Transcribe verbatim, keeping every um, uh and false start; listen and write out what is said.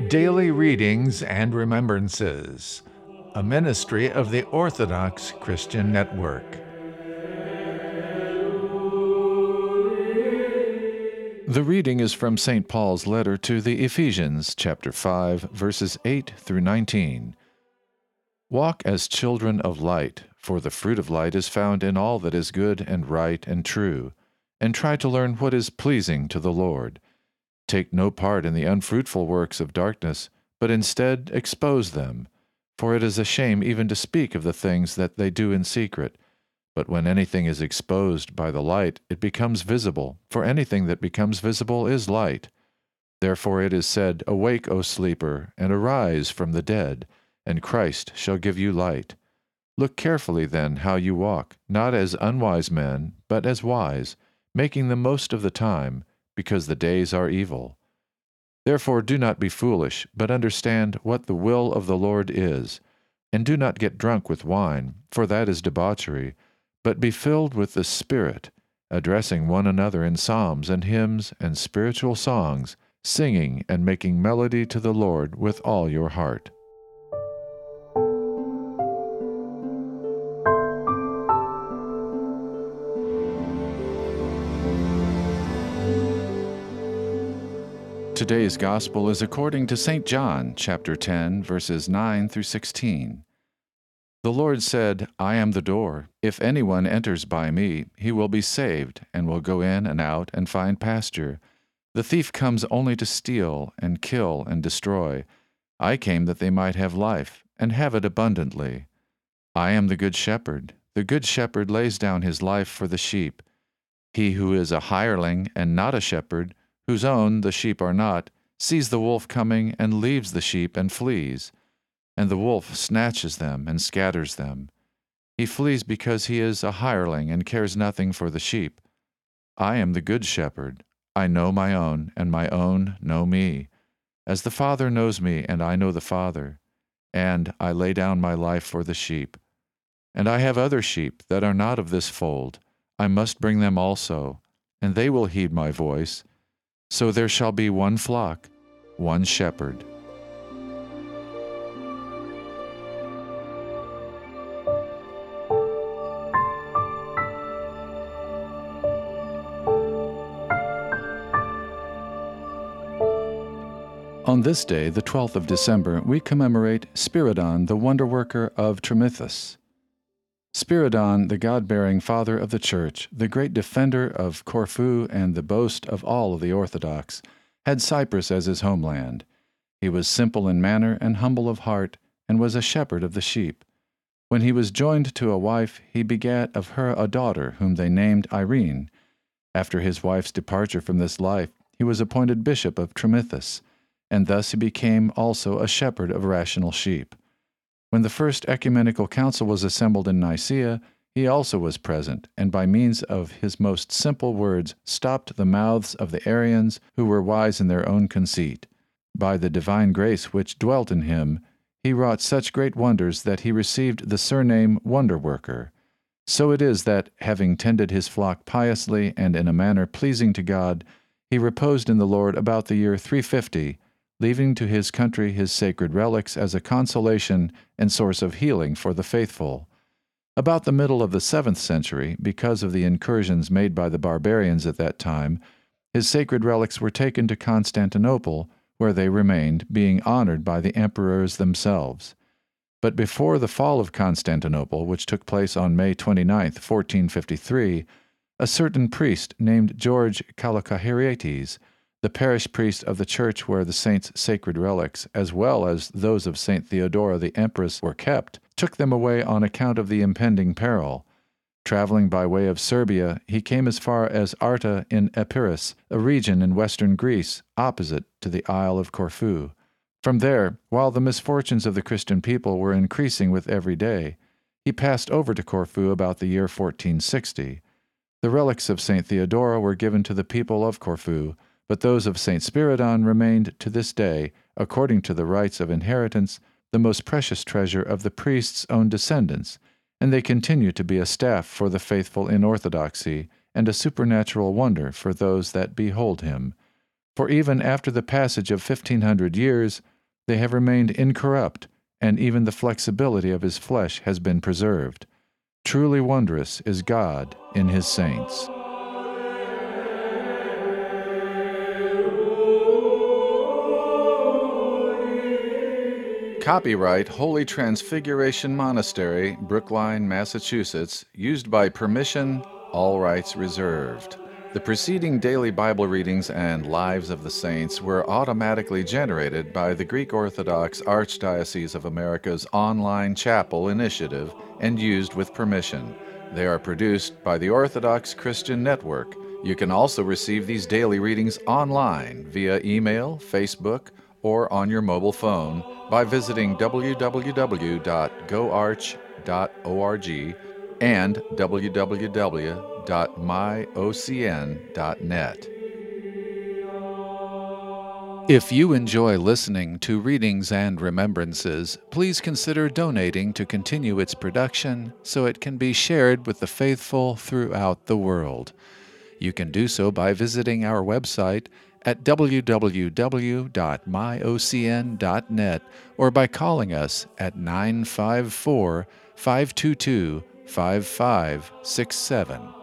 Daily Readings and Remembrances, a ministry of the Orthodox Christian Network. The reading is from Saint Paul's letter to the Ephesians, chapter five, verses eight through nineteen. Walk as children of light, for the fruit of light is found in all that is good and right and true, and try to learn what is pleasing to the Lord. Take no part in the unfruitful works of darkness, but instead expose them. For it is a shame even to speak of the things that they do in secret. But when anything is exposed by the light, it becomes visible, for anything that becomes visible is light. Therefore it is said, Awake, O sleeper, and arise from the dead, and Christ shall give you light. Look carefully then how you walk, not as unwise men, but as wise, making the most of the time, because the days are evil. Therefore do not be foolish, but understand what the will of the Lord is. And do not get drunk with wine, for that is debauchery, but be filled with the Spirit, addressing one another in psalms and hymns and spiritual songs, singing and making melody to the Lord with all your heart. Today's Gospel is according to Saint John, chapter ten, verses nine through sixteen. The Lord said, I am the door. If anyone enters by me, he will be saved, and will go in and out and find pasture. The thief comes only to steal, and kill, and destroy. I came that they might have life, and have it abundantly. I am the good shepherd. The good shepherd lays down his life for the sheep. He who is a hireling and not a shepherd, whose own the sheep are not, sees the wolf coming and leaves the sheep and flees. And the wolf snatches them and scatters them. He flees because he is a hireling and cares nothing for the sheep. I am the good shepherd. I know my own, and my own know me. As the Father knows me, and I know the Father. And I lay down my life for the sheep. And I have other sheep that are not of this fold. I must bring them also, and they will heed my voice. So there shall be one flock, one shepherd. On this day, the twelfth of December, we commemorate Spiridon, the wonder-worker of Trimithis. Spiridon, the God-bearing father of the Church, the great defender of Corfu and the boast of all of the Orthodox, had Cyprus as his homeland. He was simple in manner and humble of heart, and was a shepherd of the sheep. When he was joined to a wife, he begat of her a daughter, whom they named Irene. After his wife's departure from this life, he was appointed bishop of Trimithis, and thus he became also a shepherd of rational sheep. When the first ecumenical council was assembled in Nicaea, he also was present, and by means of his most simple words stopped the mouths of the Arians, who were wise in their own conceit. By the divine grace which dwelt in him, he wrought such great wonders that he received the surname Wonder-worker. So it is that, having tended his flock piously and in a manner pleasing to God, he reposed in the Lord about the year three fifty, leaving to his country his sacred relics as a consolation and source of healing for the faithful. About the middle of the seventh century, because of the incursions made by the barbarians at that time, his sacred relics were taken to Constantinople, where they remained, being honored by the emperors themselves. But before the fall of Constantinople, which took place on May twenty-ninth, fourteen fifty-three, a certain priest named George Kalokahirates, the parish priest of the church where the saint's sacred relics, as well as those of Saint Theodora the Empress, were kept, took them away on account of the impending peril. Traveling by way of Serbia, he came as far as Arta in Epirus, a region in western Greece, opposite to the Isle of Corfu. From there, while the misfortunes of the Christian people were increasing with every day, he passed over to Corfu about the year fourteen sixty. The relics of Saint Theodora were given to the people of Corfu, but those of Saint Spiridon remained to this day, according to the rights of inheritance, the most precious treasure of the priest's own descendants, and they continue to be a staff for the faithful in orthodoxy, and a supernatural wonder for those that behold him. For even after the passage of fifteen hundred years, They have remained incorrupt, and even the flexibility of his flesh has been preserved. Truly wondrous is God in his saints. Copyright Holy Transfiguration Monastery, Brookline, Massachusetts, used by permission, all rights reserved. The preceding daily Bible readings and Lives of the Saints were automatically generated by the Greek Orthodox Archdiocese of America's online chapel initiative and used with permission. They are produced by the Orthodox Christian Network. You can also receive these daily readings online via email, Facebook, or on your mobile phone by visiting w w w dot go arch dot org and w w w dot my o c n dot net. If you enjoy listening to Readings and Remembrances, please consider donating to continue its production so it can be shared with the faithful throughout the world. You can do so by visiting our website at w w w dot my o c n dot net or by calling us at nine five four, five two two, five five six seven.